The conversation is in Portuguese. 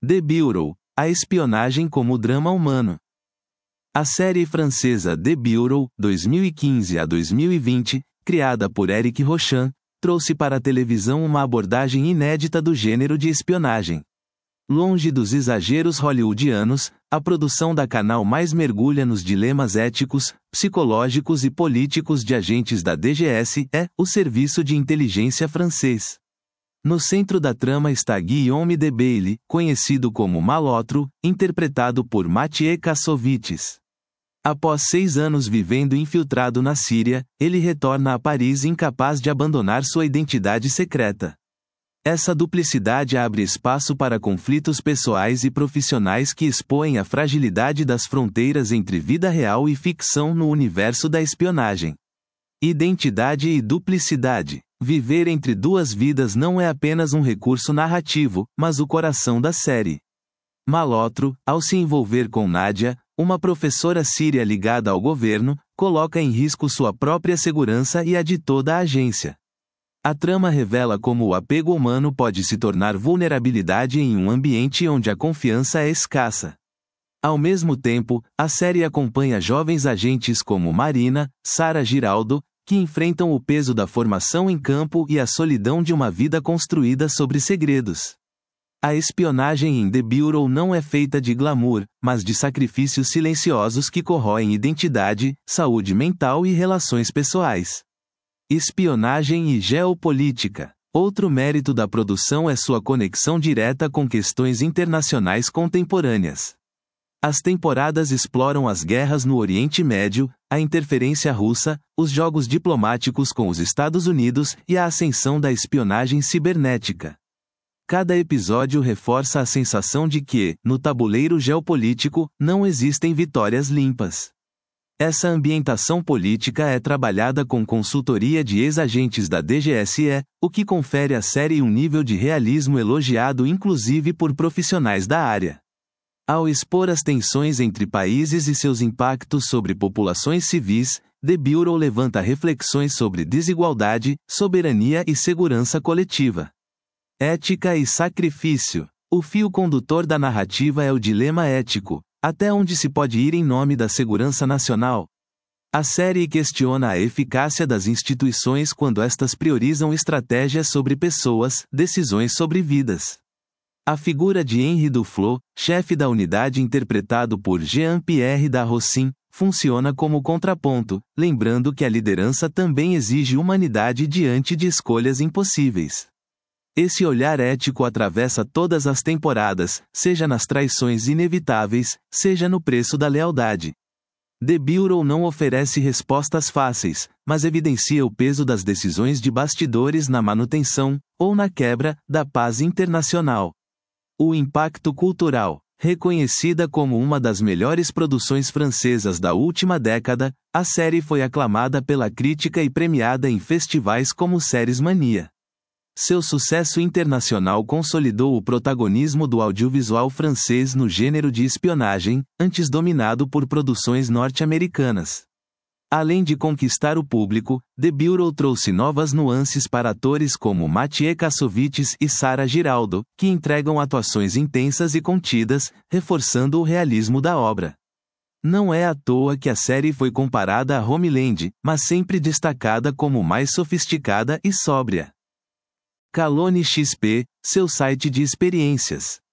The Bureau, a espionagem como drama humano. A série francesa The Bureau, 2015 a 2020, criada por Eric Rochant, trouxe para a televisão uma abordagem inédita do gênero de espionagem. Longe dos exageros hollywoodianos, a produção da Canal Mais mergulha nos dilemas éticos, psicológicos e políticos de agentes da DGS, o serviço de inteligência francês. No centro da trama está Guillaume de Bailly, conhecido como Malotro, interpretado por Mathieu Kassovitz. Após 6 anos vivendo infiltrado na Síria, ele retorna a Paris incapaz de abandonar sua identidade secreta. Essa duplicidade abre espaço para conflitos pessoais e profissionais que expõem a fragilidade das fronteiras entre vida real e ficção no universo da espionagem. Identidade e duplicidade. Viver entre duas vidas não é apenas um recurso narrativo, mas o coração da série. Malotro, ao se envolver com Nadia, uma professora síria ligada ao governo, coloca em risco sua própria segurança e a de toda a agência. A trama revela como o apego humano pode se tornar vulnerabilidade em um ambiente onde a confiança é escassa. Ao mesmo tempo, a série acompanha jovens agentes como Marina, Sara Giraldo, que enfrentam o peso da formação em campo e a solidão de uma vida construída sobre segredos. A espionagem em The Bureau não é feita de glamour, mas de sacrifícios silenciosos que corroem identidade, saúde mental e relações pessoais. Espionagem e geopolítica. Outro mérito da produção é sua conexão direta com questões internacionais contemporâneas. As temporadas exploram as guerras no Oriente Médio, a interferência russa, os jogos diplomáticos com os Estados Unidos e a ascensão da espionagem cibernética. Cada episódio reforça a sensação de que, no tabuleiro geopolítico, não existem vitórias limpas. Essa ambientação política é trabalhada com consultoria de ex-agentes da DGSE, o que confere à série um nível de realismo elogiado inclusive por profissionais da área. Ao expor as tensões entre países e seus impactos sobre populações civis, The Bureau levanta reflexões sobre desigualdade, soberania e segurança coletiva. Ética e sacrifício. O fio condutor da narrativa é o dilema ético. Até onde se pode ir em nome da segurança nacional? A série questiona a eficácia das instituições quando estas priorizam estratégias sobre pessoas, decisões sobre vidas. A figura de Henri Duflo, chefe da unidade interpretado por Jean-Pierre Darrosin, funciona como contraponto, lembrando que a liderança também exige humanidade diante de escolhas impossíveis. Esse olhar ético atravessa todas as temporadas, seja nas traições inevitáveis, seja no preço da lealdade. The Bureau não oferece respostas fáceis, mas evidencia o peso das decisões de bastidores na manutenção, ou na quebra, da paz internacional. O impacto cultural. Reconhecida como uma das melhores produções francesas da última década, a série foi aclamada pela crítica e premiada em festivais como Séries Mania. Seu sucesso internacional consolidou o protagonismo do audiovisual francês no gênero de espionagem, antes dominado por produções norte-americanas. Além de conquistar o público, The Bureau trouxe novas nuances para atores como Mathieu Kassovitz e Sara Giraldo, que entregam atuações intensas e contidas, reforçando o realismo da obra. Não é à toa que a série foi comparada a Homeland, mas sempre destacada como mais sofisticada e sóbria. Calone XP, seu site de experiências.